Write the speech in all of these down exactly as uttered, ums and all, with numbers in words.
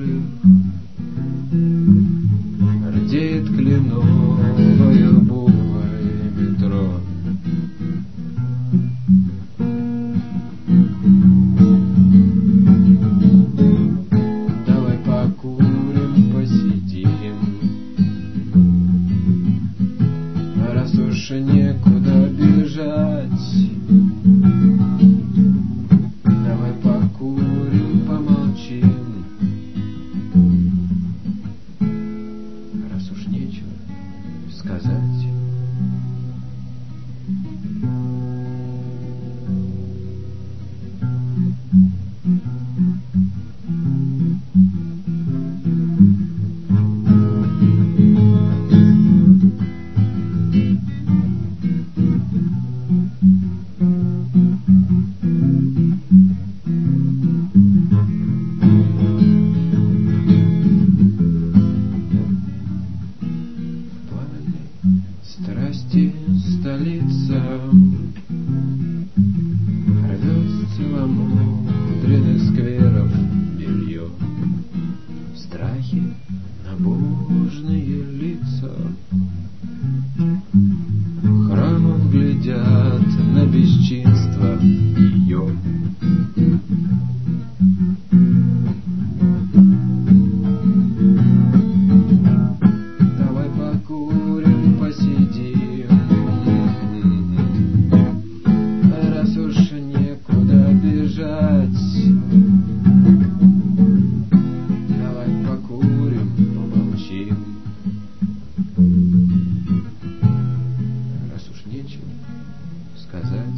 крыши рдеет кленовая буквой метро. Давай покурим, посидим, раз уж некуда бежать. Давай покурим, помолчим, раз уж нечего сказать. Страсти столица рвет целомудренных скверов белье. В страхе набожные лица храмом глядят на бесчинство ее. Давай покурим, посидим, раз уж некуда бежать. Давай покурим, помолчим, раз уж нечего сказать.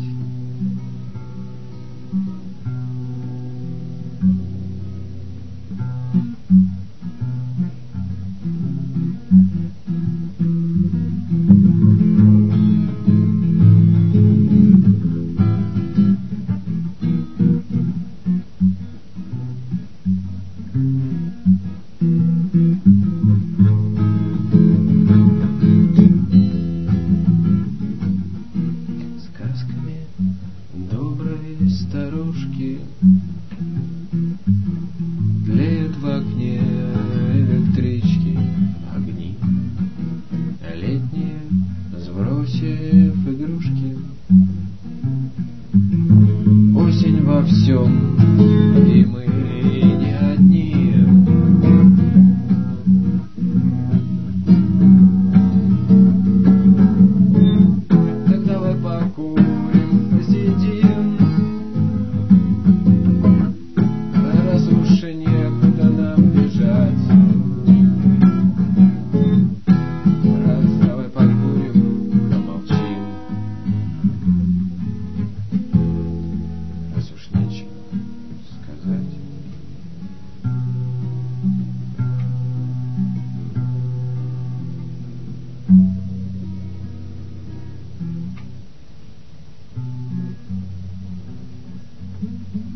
Сказками доброй старушки тлеют в окне электрички огни, летние, сбросив игрушки. Осень во всем, и мы не одни. Так давай покурим, посидим, раз уж некуда нам бежать. Раз давай покурим, помолчим, раз уж нечего сказать. Mm-hmm.